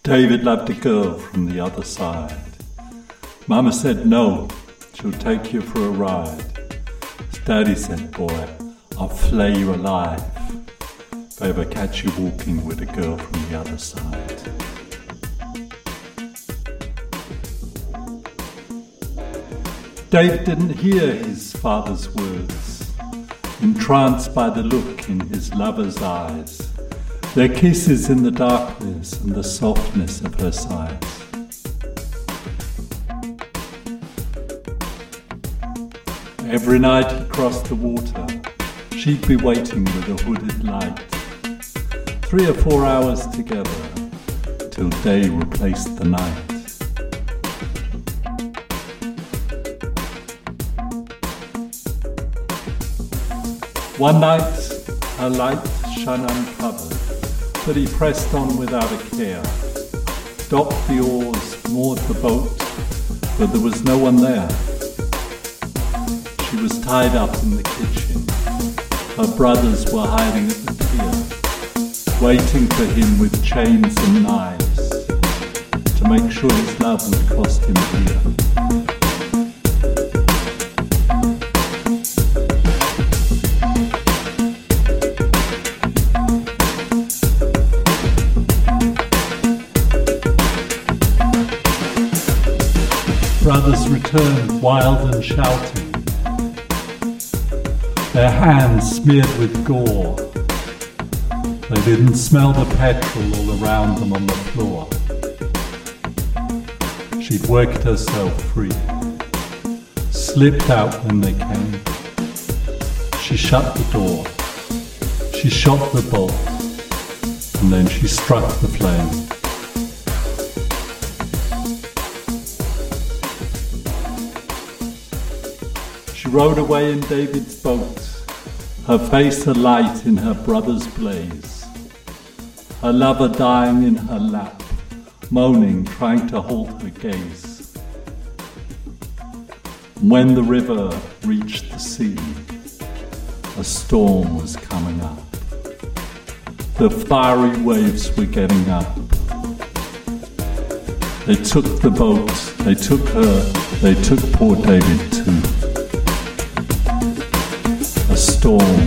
David loved a girl from the other side. Mama said no, she'll take you for a ride. His daddy said, boy, I'll flay you alive if I ever catch you walking with a girl from the other side. David didn't hear his father's words, entranced by the look in his lover's eyes, their kisses in the darkness and the softness of her sighs. Every night he crossed the water, she'd be waiting with a hooded light. 3 or 4 hours together, till day replaced the night. One night, her light shone uncovered, but he pressed on without a care. Docked the oars, moored the boat, but there was no one there. She was tied up in the kitchen. Her brothers were hiding at the pier, waiting for him with chains and knives, to make sure his love would cost him dear. Brothers returned wild and shouting, their hands smeared with gore. They didn't smell the petrol all around them on the floor. She'd worked herself free, slipped out when they came. She shut the door, she shot the bolt, and then she struck the flame. She rowed away in David's boat, her face alight in her brother's blaze, her lover dying in her lap, moaning, trying to hold her gaze. When the river reached the sea, a storm was coming up. The fiery waves were getting up. They took the boat, they took her, they took poor David too. A storm